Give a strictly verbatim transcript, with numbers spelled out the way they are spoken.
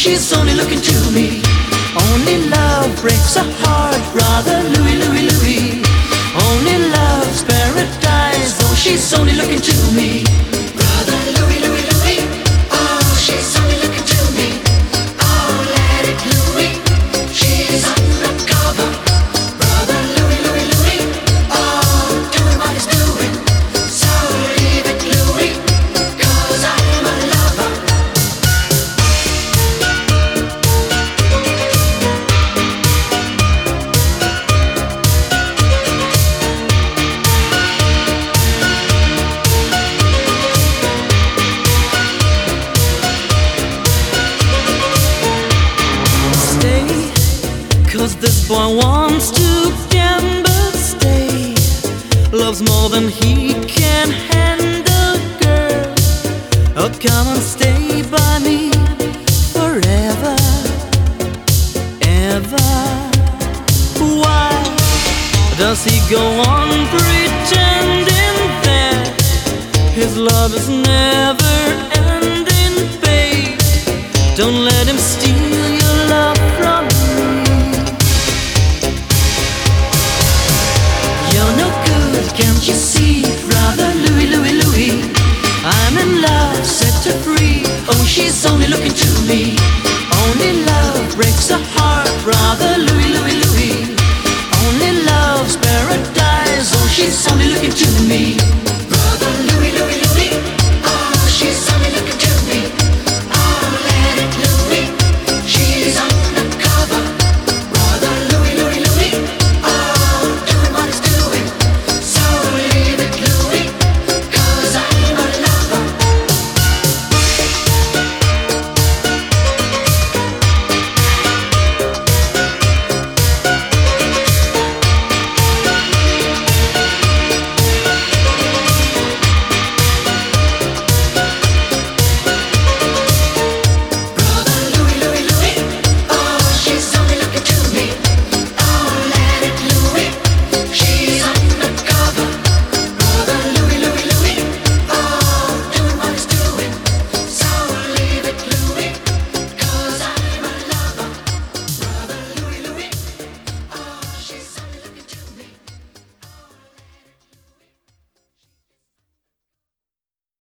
she's only looking to me. Only love breaks a heart, brother Louie, Louie, Louie. Only love's paradise, oh, she's only looking to me. Brother Louie, Louie, Louie, oh, she's only looking to me. Oh, let it Louie, she's undercover. Brother Louie, Louie, Louie, oh, doing what he's doing. So leave it Louie, 'cause I'm a lover. Stay, 'cause this boy wants to gamble. Stay, loves more than he can handle, girl. Oh, come and stay by me forever, ever. Why does he go on pretending that his love is never ending, babe? Don't let him steal your love from me. You're no good, can't you see, brother Louie, Louie, Louie? I'm in love, set her free. Oh, she's only looking to me.